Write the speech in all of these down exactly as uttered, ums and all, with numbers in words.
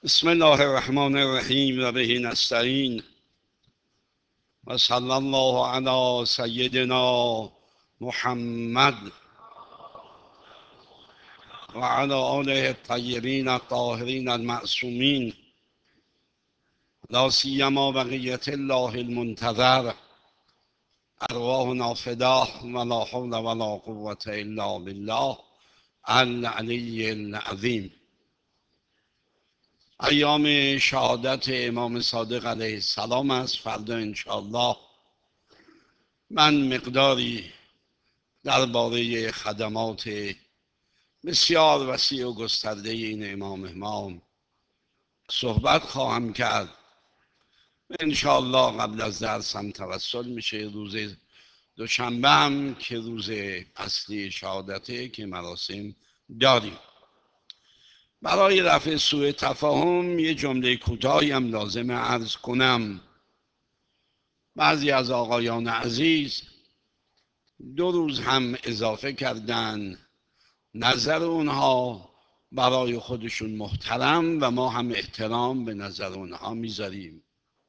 بسم الله الرحمن الرحیم و به نستعین و صلی الله علی سیدنا محمد و علی آله الطیبین الطاهرین المعصومین، لا سیما بقیت الله المنتظر، ارواحنا فداه ولا حول ولا قوة الا بالله العلی العظیم. ایام شهادت امام صادق علیه السلام است. فردا انشاءالله من مقداری درباره خدمات بسیار وسیع و گسترده این امام امام صحبت خواهم کرد. انشاءالله قبل از درس هم توسل میشه. روز دوشنبه هم که روز اصلی شهادته که مراسم داریم. برای رفع سوء تفاهم یه جمله کوتاهی هم لازم عرض کنم. بعضی از آقایان عزیز دو روز هم اضافه کردن. نظر اونها برای خودشون محترم و ما هم احترام به نظر اونها میذاریم،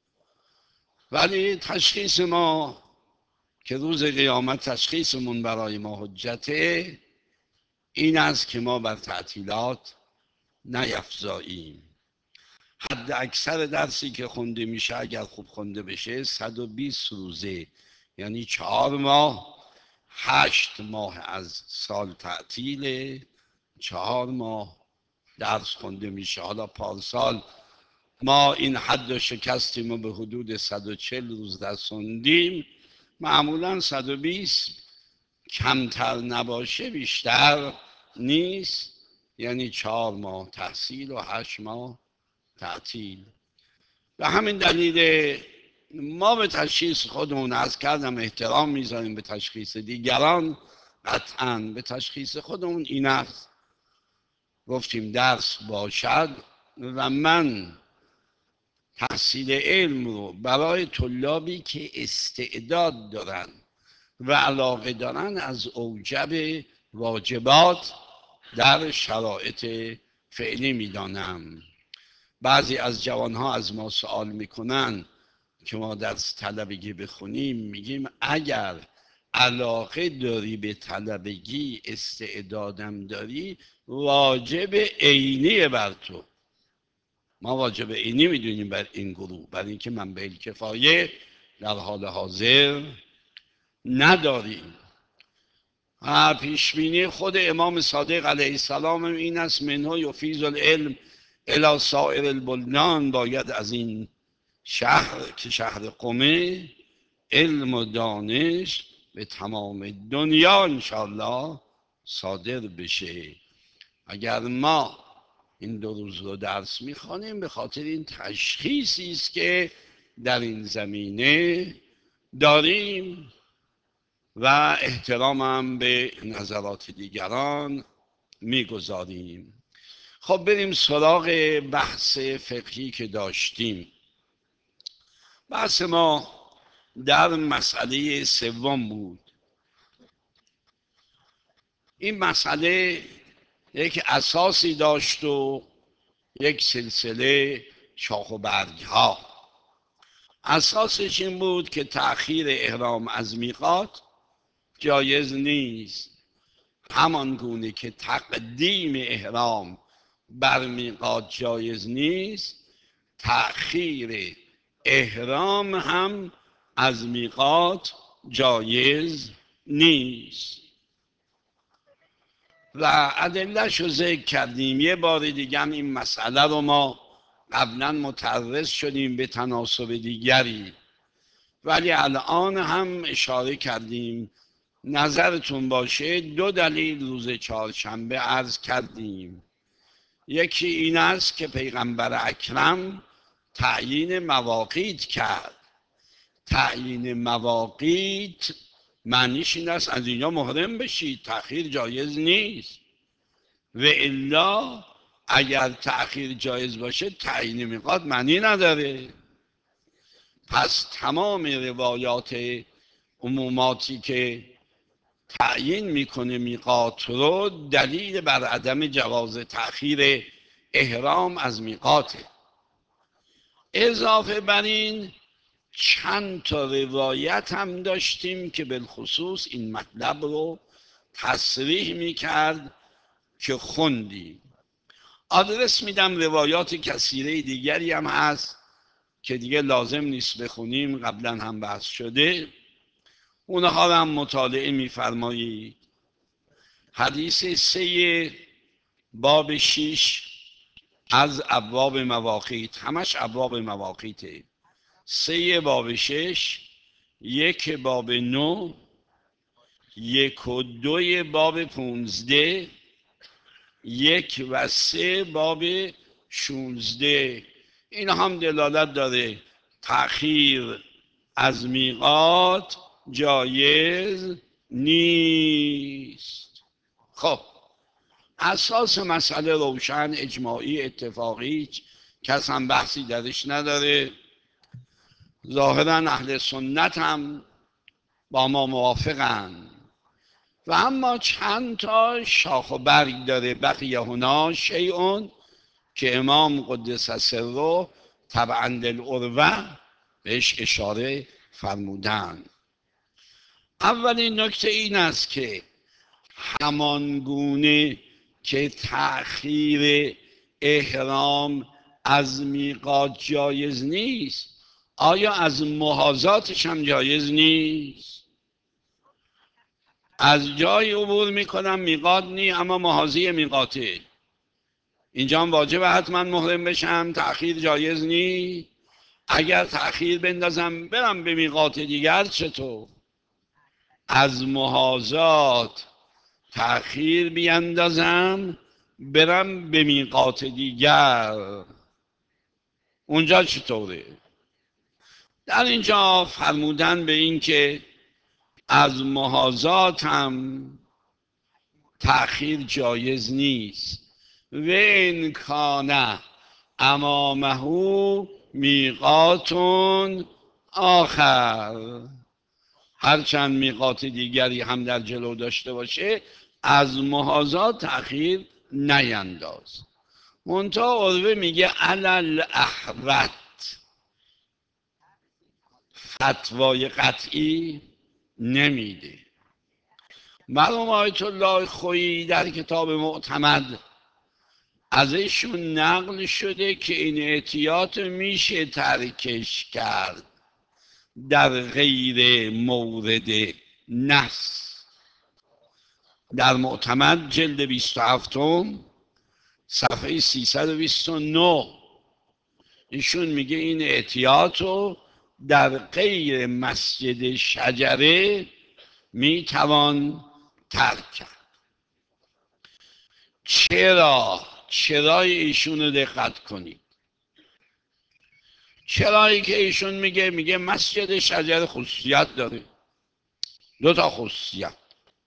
ولی تشخیص ما که روز قیامت تشخیصمون برای ما حجته این است که ما بر تعطیلات نیفزاییم. حد اکثر درسی که خونده میشه اگر خوب خونده بشه صد و بیست روزه، یعنی چهار ماه. هشت ماه از سال تعطیله، چهار ماه درس خونده میشه. حالا پارسال ما این حد رو شکستیم و به حدود صد و چهل روز درس خوندیم. معمولا صد و بیست کمتر نباشه بیشتر نیست، یعنی چهار ماه تحصیل و هشت ماه تعطیل. به همین دلیل ما به تشخیص خودمون از کردم احترام میذاریم، به تشخیص دیگران قطعا به تشخیص خودمون این است. گفتیم درس باشد و من تحصیل علم رو برای طلابی که استعداد دارن و علاقه دارن از اوجب واجبات در شرایط فعلی میدانم. بعضی از جوانها از ما سوال میکنن که ما درس طلبگی بخونیم، میگیم اگر علاقه داری به طلبگی، استعدادم داری، واجب عینی بر تو. ما واجب عینی میدونیم بر این گروه، برای اینکه منبع کفایه در حال حاضر نداریم. پیشبینی خود امام صادق علیه السلام این است: منها یفیض العلم الی سایر البلدان. باید از این شهر که شهر قمه علم و دانش به تمام دنیا انشاءالله صادر بشه. اگر ما این دو روز رو درس میخوانیم به خاطر این تشخیصی است که در این زمینه داریم و احترامم به نظرات دیگران میگذاریم. خب بریم سراغ بحث فقهی که داشتیم. بحث ما در مسئله سوم بود. این مسئله یک اساسی داشت و یک سلسله شاخ و برگ ها. اساسش این بود که تأخیر احرام از میقات جایز نیست، همان گونه که تقدیم احرام بر میقات جایز نیست، تأخیر احرام هم از میقات جایز نیست. و ادله‌اش رو ذکر کردیم. یه بار دیگه هم این مسئله رو ما قبلا متعرض شدیم به تناسب دیگری، ولی الان هم اشاره کردیم. نظرتون باشه دو دلیل روز چهارشنبه عرض کردیم. یکی این است که پیغمبر اکرم تعیین مواقیت کرد. تعیین مواقیت معنیش این است از اینجا محرم بشید، تأخیر جایز نیست. و الا اگر تأخیر جایز باشه تعیین میقات معنی نداره. پس تمام روایات عموماتی که تعیین میکنه میقات رو دلیل بر عدم جواز تأخیر احرام از میقاته. اضافه بر این چند تا روایت هم داشتیم که بالخصوص این مطلب رو تصریح میکرد که خوندیم. آدرس میدم، روایات کثیره دیگری هم هست که دیگه لازم نیست بخونیم، قبلا هم بحث شده، اونها هم مطالعه میفرمایید. حدیث سه باب شیش از ابواب مواقیت، همش ابواب مواقیته. سه باب شش، یک باب نو، یک و دوی باب پونزده، یک و سه باب شونزده. این هم دلالت داره تأخیر از میقات جایز نیست. خب اساس مسئله روشن، اجماعی، اتفاقی، کس هم بحثی درش نداره. ظاهرا اهل سنت هم با ما موافقن و اما چند تا شاخ و برگ داره. بقیه هنا شیعون که امام قدس سره طبعا للعروه بهش اشاره فرمودن. اولین نکته این است که همان گونه که تأخیر احرام از میقات جایز نیست، آیا از محاذاتش هم جایز نیست؟ از جای عبور میکنم میقات نی، اما محاذی میقاته، اینجا هم واجب حتما محرم بشم، تأخیر جایز نی؟ اگر تأخیر بندازم برم به میقات دیگر چطور؟ از محاذات تأخیر بیندازم برم به میقات دیگر، اونجا چطوره؟ در اینجا فرمودن به این که از محاذات هم تأخیر جایز نیست. و این کانه امامه میقاتون آخر، هرچند میقات دیگری هم در جلو داشته باشه از محاذات تأخیر نینداز. منتها عروه میگه علل احوت، فتوای قطعی نمیده. مرحوم آیت الله خویی در کتاب معتمد ازشون نقل شده که این احتیاط میشه ترکش کرد در غیر مورد نص. در معتمد جلد بیست و هفت صفحه سیصد و بیست و نه ایشون میگه این احتیاط رو در غیر مسجد شجره میتوان ترک کرد. چرا؟ چرای ایشون رو دقت کنید. چرایی که ایشون میگه میگه مسجد شجره خصوصیت داره، دو تا خصوصیت.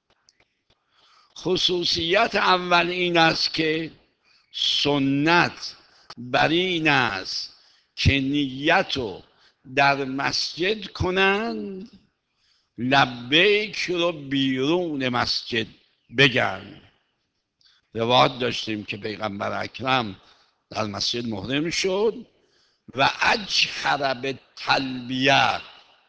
خصوصیت اول این است که سنت بر این است که نیت رو در مسجد کنند، لبیک رو بیرون مسجد بگن. روایت داشتیم که پیغمبر اکرم در مسجد محرم شد و اجهر به تلبیه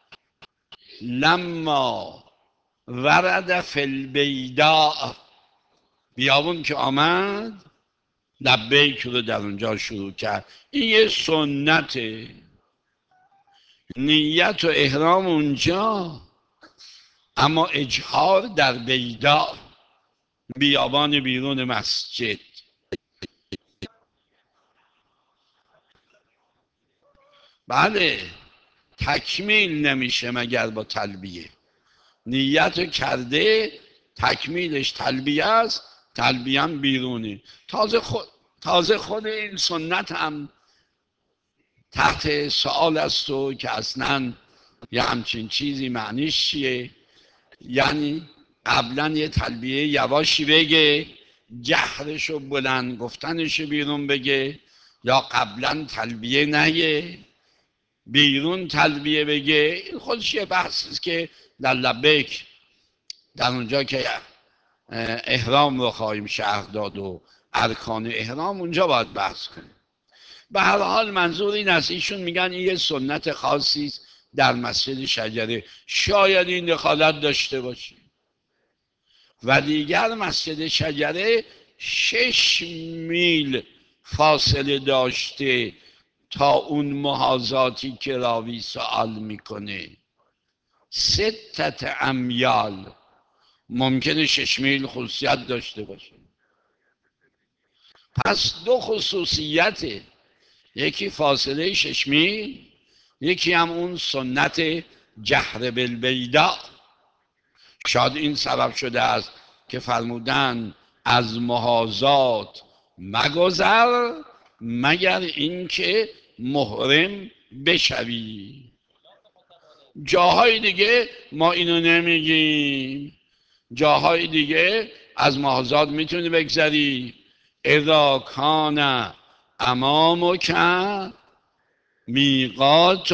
لما ورد فی البیداء، بیابون که آمد لبیک رو در اونجا شروع کرد. این یه سنته، نیت و احرام اونجا، اما اجهار در بیداء، بیابان بیرون مسجد. بله تکمیل نمیشه مگر با تلبیه. نیت کرده تکمیلش تلبیه است، تلبیه هم بیرونه. تازه خود تازه خود این سنت هم تحت سوال است و که اصلا یه همچین چیزی معنیش چیه. یعنی قبلا یه تلبیه یواشی بگه، جهرشو بلند گفتنشو بیرون بگه، یا قبلا تلبیه نگه بیرون تلبیه بگه. این خودش یه بحث که در لبیک، در اونجا که احرام رو خواهیم شرح داد و ارکان احرام اونجا باید بحث کنیم. به هر حال منظور این است، ایشون میگن این یه سنت خاصی است در مسجد شجره، شاید این دخالت داشته باشه. و دیگر مسجد شجره شش میل فاصله داشته تا اون محاذاتی که راوی سوال میکنه. ستت امیال، ممکنه شش میل خصوصیت داشته باشه. پس دو خصوصیت، یکی فاصله شش میل، یکی هم اون سنت جهر بالبیداء. شاید این سبب شده است که فرمودن از محاذات مگذر مگر اینکه محرم بشوی. جاهای دیگه ما اینو نمیگیم، جاهای دیگه از محاذات میتونی بگذری. اذا کان امامک میقات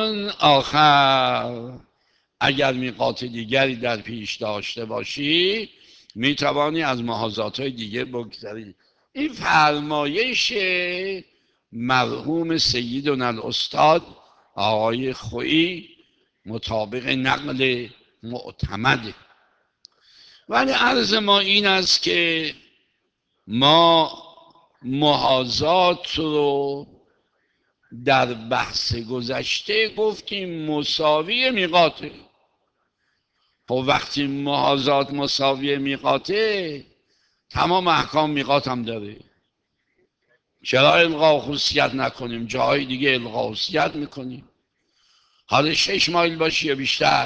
آخر، اگر میقات دیگری در پیش داشته باشی میتوانی از محاذات های دیگه بگذری. این فرمایش مرحوم سیدنا الاستاد آقای خویی مطابق نقل معتمده. ولی عرض ما این است که ما محاذات رو در بحث گذشته گفتیم مساوی میقاته. خب وقتی محاذات مساوی میقاته، تمام احکام میقات هم داره، چرا الغا خصوصیت نکنیم؟ جاهای دیگه الغا خصوصیت میکنیم. حالا شش مایل باشی یا بیشتر،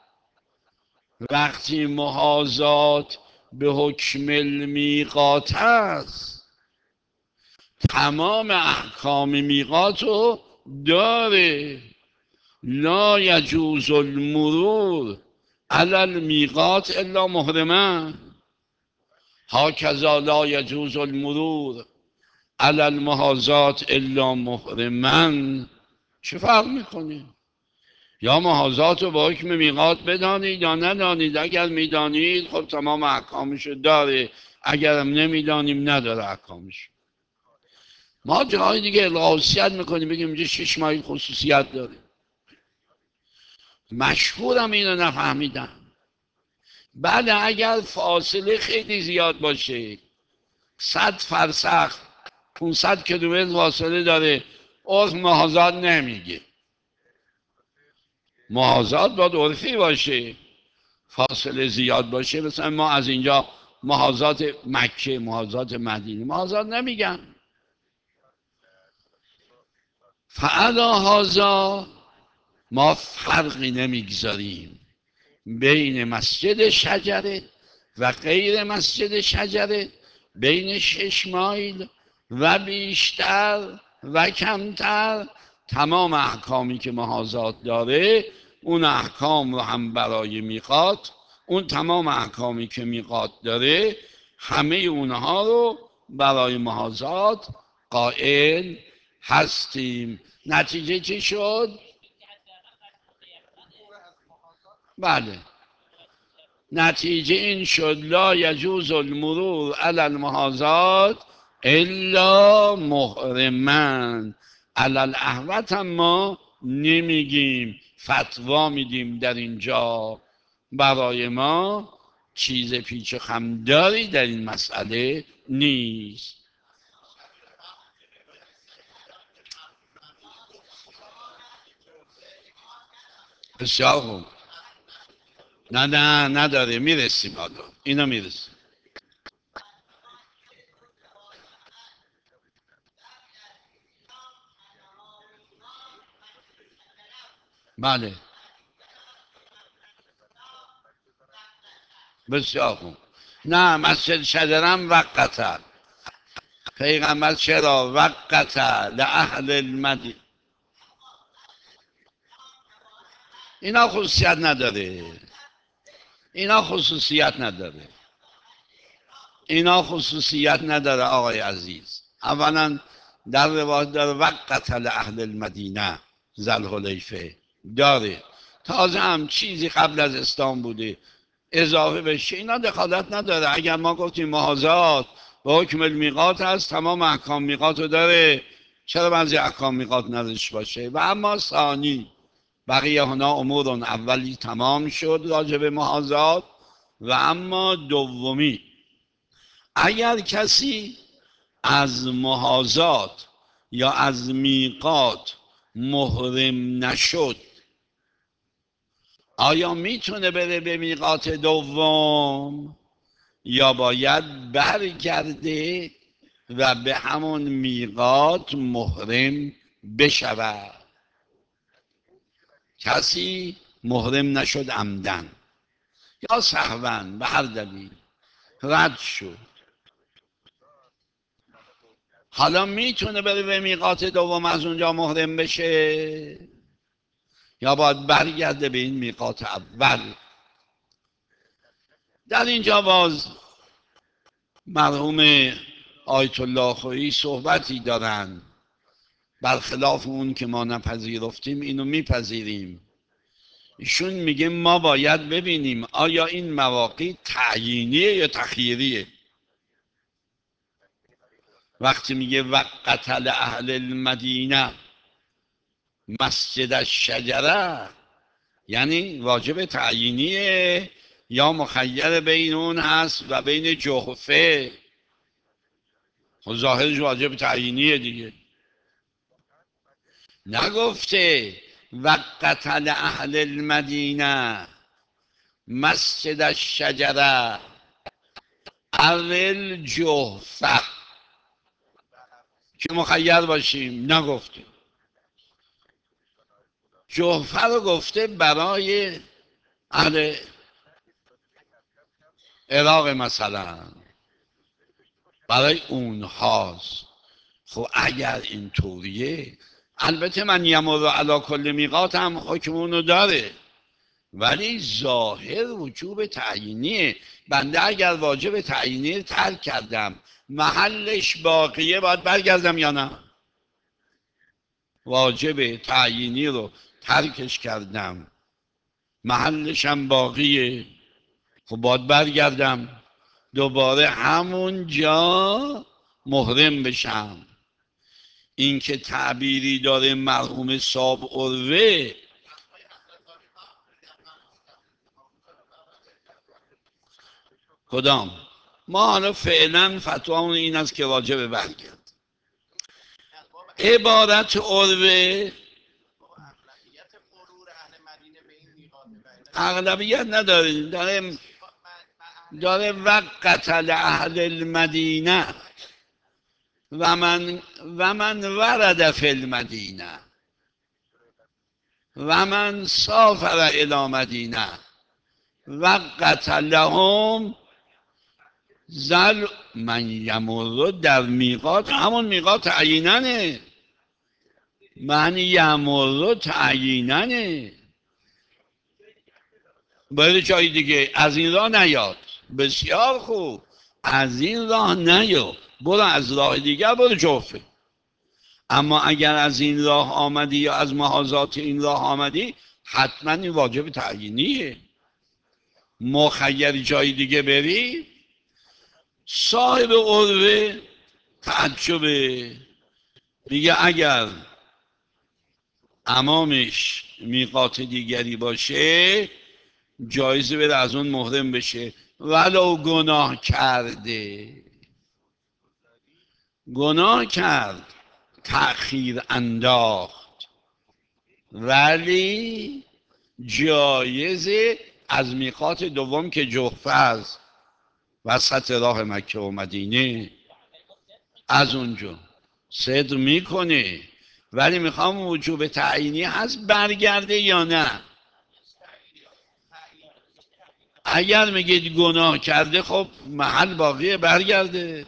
وقتی محاذات به حکم المیقات است، تمام احکام میقات رو داره. لا یجوز المرور علی المیقات الا محرما، هاکذا لا یجوز المرور علی المحاذات الا محرما. چه فرق میکنه؟ یا محاذات رو با حکم میقات بدانید یا ندانید. اگر میدانید خب تمام احکامشو داره، اگرم نمیدانیم نداره احکامش. ما جاهای دیگه الغاوسیت میکنیم، بگیم اینجا شش مایل خصوصیت داره. مشهورم اینو نفهمیدم. بعد اگر فاصله خیلی زیاد باشه، صد فرسخ پانصد کیلومتر فاصله داره، عرف محاذات نمیگه. محاذات باید عرفی باشه، فاصله زیاد باشه. مثلا ما از اینجا محاذات مکه، محاذات مدینه، محاذات نمیگن. فعلا هازا ما فرقی نمیگذاریم بین مسجد شجره و غیر مسجد شجره، بین شش مایل و بیشتر و کمتر. تمام احکامی که محاذات داره اون احکام رو هم برای میقات، اون تمام احکامی که میقات داره همه اونها رو برای محاذات قائل هستیم. نتیجه چی شد؟ بله، نتیجه این شد لا یجوز المرور علی المحاذات الا محرما. علی الاحوط هم ما نمیگیم، فتوا میدیم در اینجا. برای ما چیز پیچ و خمداری در این مسئله نیست. بسیار خوب. نه نه نداره، میرسیم حالا، اینا میرسیم. بله بسیار خوب. نه مسجد شجرم وقتا پیغمبر چرا وقتا لأهل المدینه، اینا خصوصیت نداره، اینا خصوصیت نداره، اینا خصوصیت نداره آقای عزیز. اولا در روایت داره وقت لأهل المدینه، ذوالحلیفه داره. تازه هم چیزی قبل از اسلام بوده اضافه بشه، اینا دخالت نداره. اگر ما گفتیم محاذات به حکم المیقات هست، تمام احکام میقات رو داره، چرا بعضی احکام میقات نداشت باشه؟ و اما ثانی بقیه هنا امورون، اولی تمام شد راجع به محاضات. و اما دومی، اگر کسی از محاضات یا از میقات محرم نشد، آیا میتونه بره به میقات دوم یا باید برگرده و به همون میقات محرم بشود؟ کسی محرم نشد عمدن یا سهوا به هر دلیل رد شد، حالا میتونه بره به میقات دوم از اونجا محرم بشه یا باید برگرده به این میقات اول؟ در اینجا باز مرحوم آیت الله خویی صحبتی دارن، برخلاف اون که ما نپذیرفتیم اینو میپذیریم. ایشون میگه ما باید ببینیم آیا این مواقع تعیینیه یا تخییریه. وقتی میگه وقتل اهل المدینه مسجد الشجره، یعنی واجب تعیینیه یا مخیر بین اون هست و بین جحفه؟ خب ظاهرش واجب تعیینیه دیگه. نگفته وقتل اهل المدینه مسجد الشجره اول جحفه که مخیر باشیم، نگفته. جحفه رو گفته برای اهل عراق مثلا، برای اونهاست. خب اگر اینطوریه، البته من یمر علی کل میقات هم حکم اونو داره، ولی ظاهر وجوب تعیینیه. بنده اگر واجب تعیینی ترک کردم محلش باقیه، باید برگردم یا نه؟ واجب تعیینی رو ترکش کردم محلش هم باقیه، خب باید برگردم دوباره همون جا محرم بشم. این که تعبیری داره مرحوم صاحب عروه، کدام؟ ما حالا فعلا فتوامون این است که واجب برگرد. عبارت عروه اغلبیت نداره، داره داره وقتل اهل المدینه و من و من ورد فی المدینه و من سافر الی مدینه وقت لهم زل من یمر در میقات، همون میقات تعییننه، من یمر تعییننه، باید جای دیگه از این راه نیاد. بسیار خوب، از این راه نیاد، برو از راه دیگر، برو جوفه. اما اگر از این راه آمدی یا از محاذات این راه آمدی، حتما این واجب تعیینیه. مخیر جای دیگه بری. صاحب عروه تعجبه، میگه اگر امامش میقات دیگری باشه جایزه بره از اون محرم بشه، ولو گناه کرده. گناه کرد، تأخیر انداخت، ولی جایزه از میقات دوم که جحفه است، وسط راه مکه و مدینه، از اونجا صدر میکنه. ولی میخوام وجوب تعیینی هست برگرده یا نه. اگر میگید گناه کرده، خب محل باقیه، برگرده.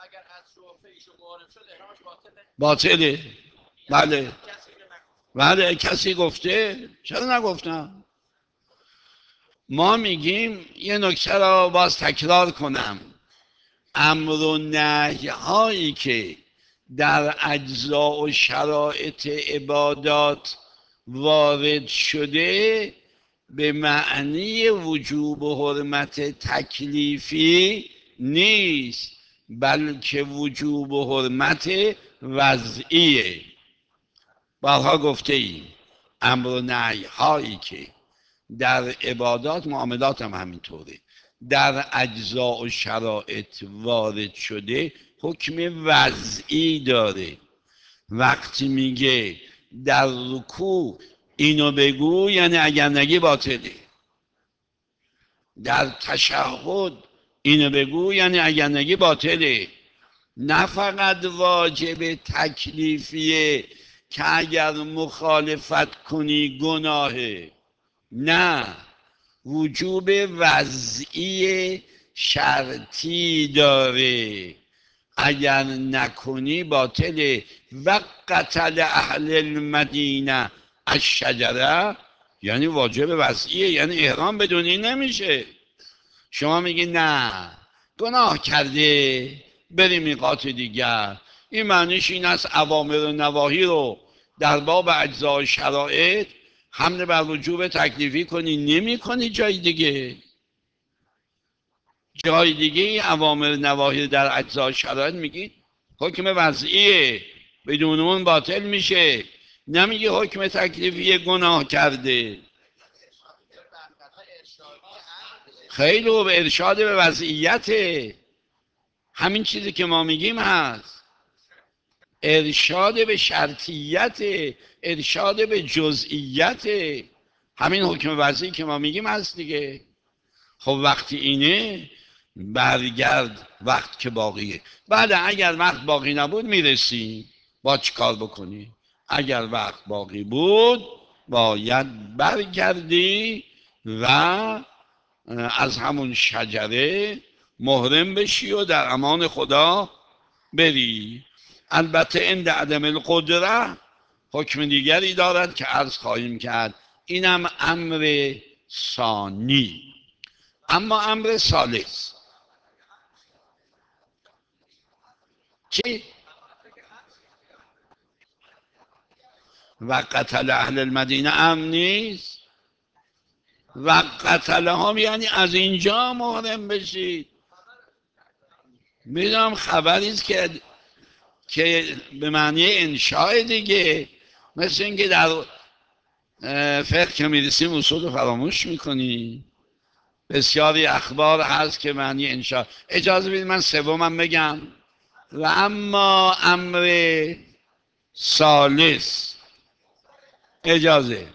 باطله. بله بله. کسی گفته؟ چرا نگفتم؟ ما میگیم یه نکته را باز تکرار کنم، امر و نهی هایی که در اجزا و شرایط عبادات وارد شده به معنی وجوب و حرمت تکلیفی نیست، بلکه وجوب و حرمت وضعیه. بارها گفته ایم امر و نهی هایی که در عبادات، معاملات هم همینطوره، در اجزا و شرایط وارد شده حکم وضعی داره. وقتی میگه در رکوع اینو بگو یعنی اگر نگی باطله، در تشهد اینو بگو یعنی اگر نگی باطله. نه فقط واجب تکلیفیه که اگر مخالفت کنی گناهه، نه، وجوب وضعی شرطی داره، اگر نکنی باطله. و قتل اهل المدینه الشجره یعنی واجب وضعیه، یعنی احرام بدونی نمیشه. شما میگی نه گناه کرده بریم میقات دیگر، این معنیش این است اوامر و نواهی رو در باب اجزا و شرایط حمل بر وجوب تکلیفی کنی، نمی کنی جای دیگه. جای دیگه اوامر نواهی در اجزا و شرایط میگی حکم وضعیه، بدون اون باطل میشه. نمیگی حکم تکلیفی گناه کرده. خیلی خوب، ارشاد به وضعیت، همین چیزی که ما میگیم هست. ارشاد به شرطیت، ارشاد به جزئیت، همین حکم وضعی که ما میگیم هست دیگه. خب وقتی اینه برگرد وقت که باقیه. بعد اگر وقت باقی نبود میرسیم با چی کار بکنی. اگر وقت باقی بود باید برگردی و از همون شجره محرم بشی و در امان خدا بری. البته عند عدم القدره حکم دیگری دارد که عرض خواهیم کرد، اینم امر ثانی. اما امر ثالث چی؟ و قتل اهل المدینه امن نیست. و قتل هم یعنی از اینجا محرم بشید. میدونم خبری است که که به معنی انشاء دیگه، مثل اینکه در فقه که میرسیم اصول رو فراموش میکنی. بسیاری اخبار هست که معنی انشاء. اجازه بدید من سومم بگم. و اما امر ثالث، اجازه،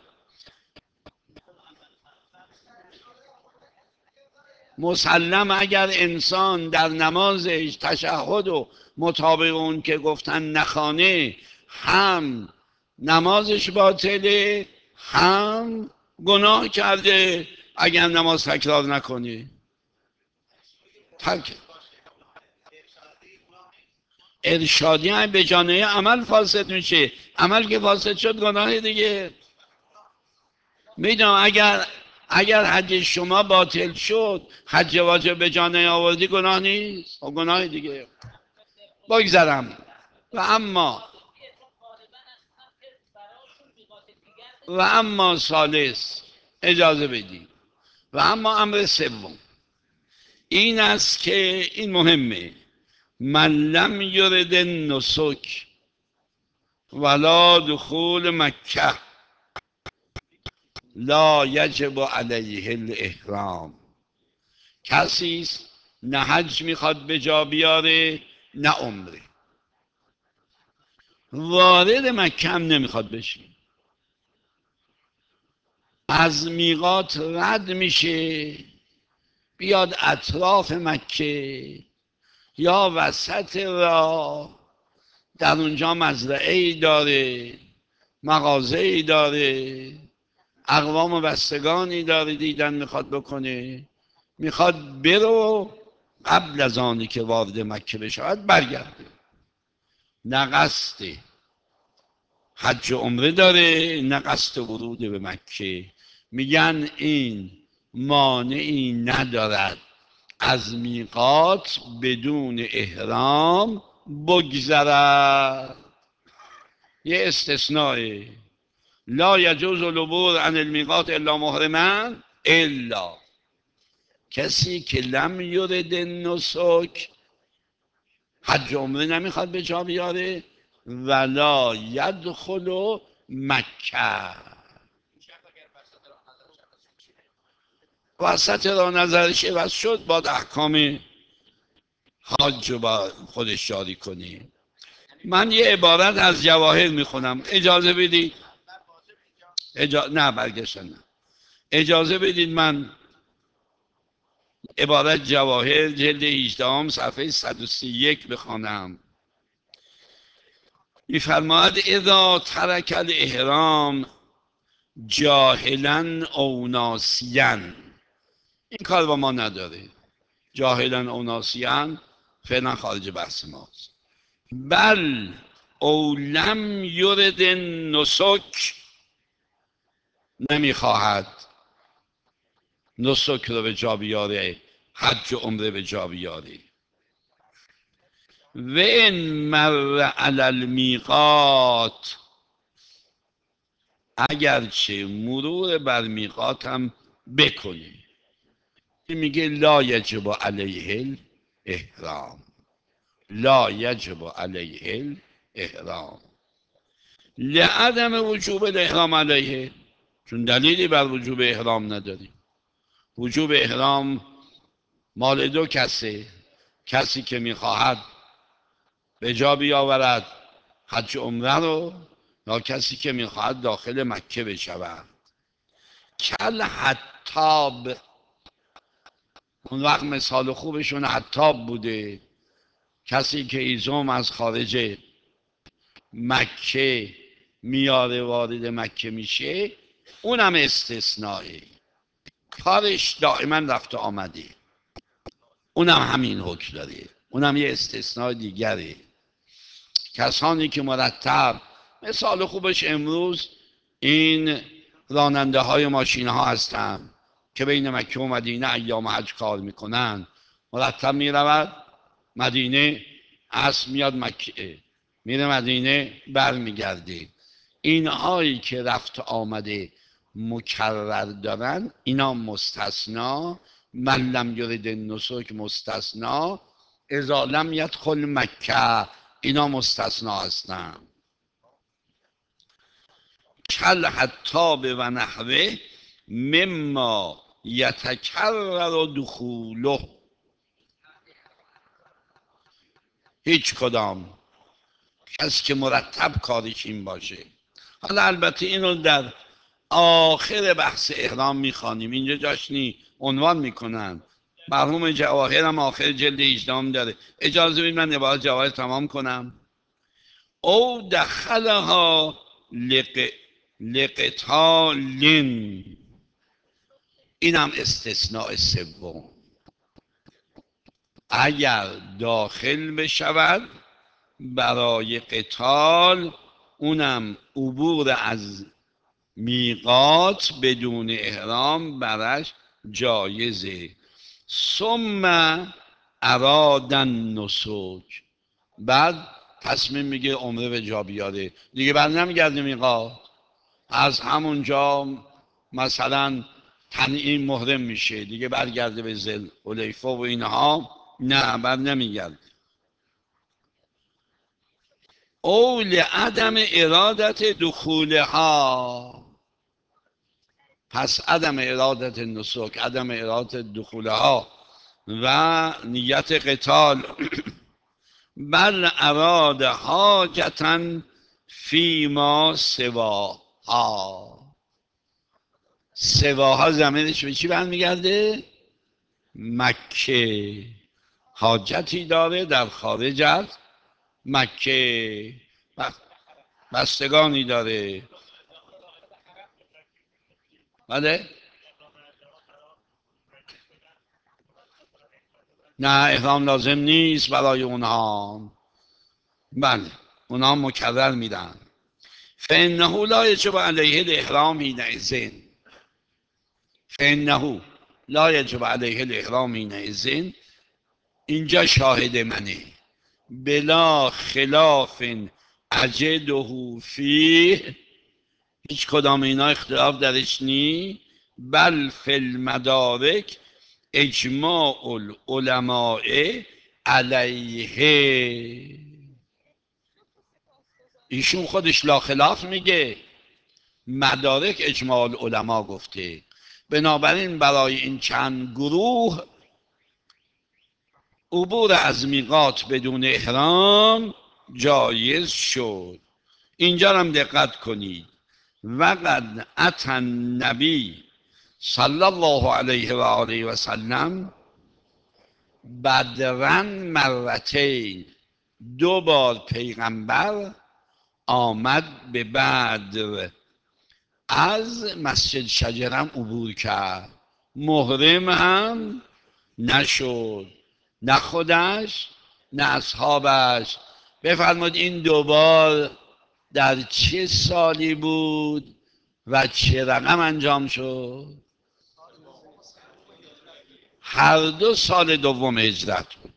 مسلم اگر انسان در نمازش تشهد و مطابق اون که گفتن نخانه، هم نمازش باطله هم گناه کرده اگر نماز تکرار نکنه. تک ارشادی هم به جانه عمل فاسد میشه، عمل که فاسد شد گناه دیگه. میدونم اگر اگر حج شما باطل شد، حج واجب به جا نیاوردی گناه نیست، و گناه دیگه. بگذرم. و اما و اما ثالث، اجازه بدید، و اما امر سوم این است که این مهمه: من لم یرد النسک ولا دخول مکه لا یجب علیه الاحرام. کسی است نه حج میخواد به جا بیاره نه عمره، وارد مکه هم نمیخواد بشه، از میقات رد میشه بیاد اطراف مکه یا وسط راه، در اونجا مزرعه ای داره، مغازه ای داره، اقوام و بستگانی داره دیدن میخواد بکنه، میخواد برو قبل از آنی که وارد مکه بشود برگرده. نه قصد حج و عمره داره نه قصد ورود به مکه. میگن این مانعی ندارد از میقات بدون احرام بگذرد. یه استثناء: لا یجوز العبور عن المیقات الا محرما، الا کسی که لم یرد النسک حج عمره نمیخواد به جا بیاره. ولا یدخل مکه، وسط راه نظرش عوض شد، با احکام حاج رو با خودش جاری کنی. من یه عبارت از جواهر میخونم، اجازه بدید. اجا... نه برگشتن نه. اجازه بدید من عبارت جواهر جلد هجده صفحه صد و سی و یک بخوانم. میفرماید اذا ترک الاحرام جاهلا او ناسیا، این کار با ما نداره. جاهلا او ناسیا فعلا خارج بحث ماست. بل او لم یرد نسک، نمیخواهد نسک رو به جا بیاره، حج و عمره به جا بیاره. و ان مر علی المیقات، اگرچه مرور بر میقات هم بکنه. این میگه لا یجب علیه الاحرام، لا یجب علیه الاحرام لعدم وجوب الاحرام علیه، چون دلیلی بر وجوب احرام نداریم. وجوب احرام مال دو کسه، کسی که میخواهد به جا بیاورد حج عمره رو، یا کسی که میخواهد داخل مکه بشود. کل حتاب، اون وقت مثال خوبشون حتاب بوده، کسی که ایزوم از خارج مکه میاره وارد مکه میشه، اونم استثنائه، کارش دائما رفت آمده، اونم همین حکم داره، اونم یه استثناء دیگره. کسانی که مرتب، مثال خوبش امروز این راننده های ماشین ها هستن که بین مکه و مدینه ایام حج کار میکنن، مرتب میرود مدینه، عصر میاد مکه، میره مدینه، برمیگرده. اینهایی که رفت آمده مکرر دارن اینا مستثنا. من لم یرد النسک مستثنا، اذا لم یدخل مکه اینا مستثنا هستن. کل حتاب و نحوه مما یتکرر دخوله، هیچ کدام کسی که مرتب کارش این باشه. حالا البته اینو در آخر بحث احرام میخوانیم، اینجا جاش نی، عنوان میکنن. مرحوم جواهر هم آخر جلد هجده داره. اجازه بدید من عبارت جواهر تمام کنم. او دخلها لق... لقتالین، اینم استثناء سوم، اگر داخل بشود برای قتال، اونم عبور از میقات بدون احرام برش جایزه. ثم اراد النسک، بعد تصمیم میگه عمره به جا بیاره، دیگه بر نمیگرده میقات، از همونجا مثلا تنعیم محرم میشه، دیگه برگرده به ذل حلیفه و اینها، نه بر نمیگرده. او لعدم ارادت دخولها، پس عدم ارادت نسک، عدم ارادت دخولها و نیت قتال. بل اراد حاجتا فیما سواها، سواها زمینش به چی برمیگرده؟ مکه. حاجتی داره در خارج از مکه، بستگانی داره. بله؟ نه احرام لازم نیست برای اونها. بله اونها مکرر میدن. فانه لا یجب علیه الاحرام حینئذ، فانه لا یجب علیه الاحرام حینئذ، اینجا شاهد منه، بلا خلاف اجده فیه، هیچ کدام اینا اختلاف درش نی. بل فی المدارک اجماع العلماء علیه. ایشون خودش لا خلاف میگه، مدارک اجماع العلماء گفته. بنابراین برای این چند گروه عبور از میقات بدون احرام جایز شد. اینجا هم دقت کنید. وقد اتى النبی صلی الله علیه و آله و سلم بدرن مرتین، دو بار پیغمبر آمد به بدر، از مسجد شجرم عبور کرد، محرم هم نشد، نه خودش نه اصحابش. بفرماد این دوبار در چه سالی بود و چه رقم انجام شد؟ هر دو سال دوم هجرت بود.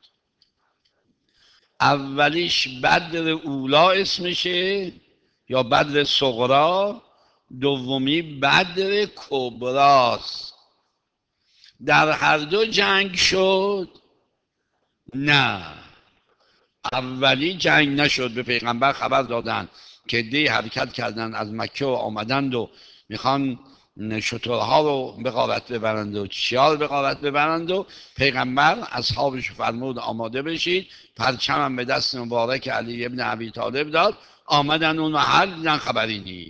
اولیش بدر اولا اسمشه یا بدر صغرا، دومی بدر کبراست. در هر دو جنگ شد؟ نه، اولی جنگ نشد. به پیغمبر خبر دادن که دی حرکت کردن از مکه و آمدند و میخوان شترها رو به غارت ببرند و چیار به غارت ببرند و پیغمبر اصحابش فرمود آماده بشید، پرچمم به دست مبارک علی ابن ابی طالب داد. آمدن اون محل دیدن خبری نیست.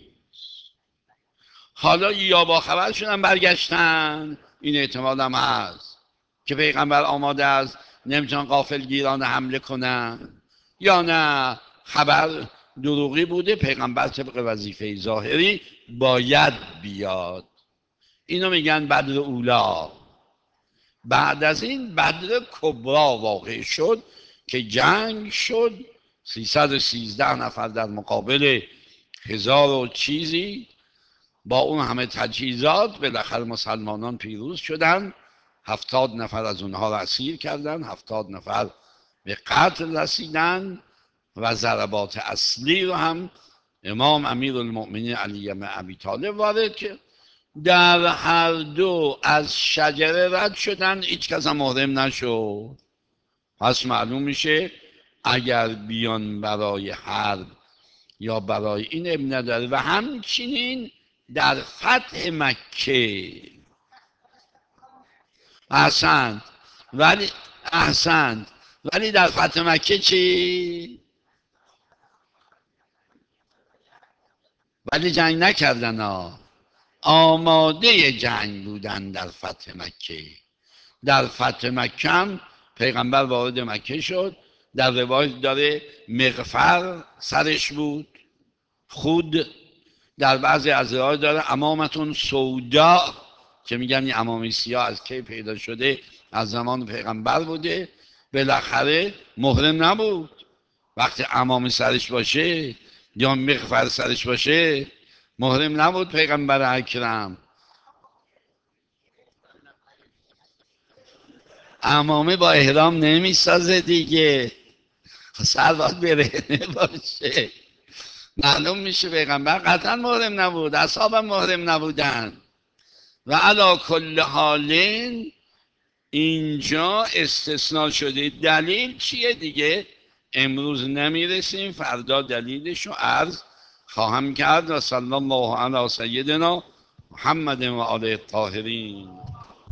حالا یا با خبر شدن برگشتن، این احتمال هم هست که پیغمبر آماده است نمیتونن غافلگیران حمله کنن، یا نه خبر دروغی بوده، پیغمبر طبق وظیفه ظاهری باید بیاد. اینو میگن بدر اولا. بعد از این بدر کبرا واقع شد که جنگ شد، سیصد و سیزده نفر در مقابل هزار و چیزی. با اون همه تجهیزات بالاخره مسلمانان پیروز شدن. هفتاد نفر از اونها را اسیر کردن، هفتاد نفر به قتل رسیدن و ضربات اصلی رو هم امام امیر المؤمنین علی بن ابی طالب وارد کرد. در هر دو از شجره رد شدن، هیچ کس هم محرم نشد. پس معلوم میشه اگر بیان برای حرب یا برای این ابن نداره. و همچنین در فتح مکه احسنت ولی احسنت ولی در فتح مکه چی؟ ولی جنگ نکردن ها، آماده جنگ بودن در فتح مکه. در فتح مکه هم پیغمبر وارد مکه شد، در روایت داره مغفر سرش بود، خود در بعضی از روایات داره امامتون سودا، که میگن این امامه سیاه از کی پیدا شده، از زمان پیغمبر بوده. بالاخره محرم نبود. وقتی امامه سرش باشه یا مغفر سرش باشه محرم نبود پیغمبر اکرم. امامه با احرام نمیسازه دیگه، سر باید برهنه باشه. معلوم میشه پیغمبر قطعا محرم نبود، اصحابم محرم نبودن. و علی کل حالین اینجا استثناء شده. دلیل چیه دیگه امروز نمیرسیم، فردا دلیلش رو عرض خواهم کرد. و صلی الله علی سیدنا محمد و آله الطاهرین.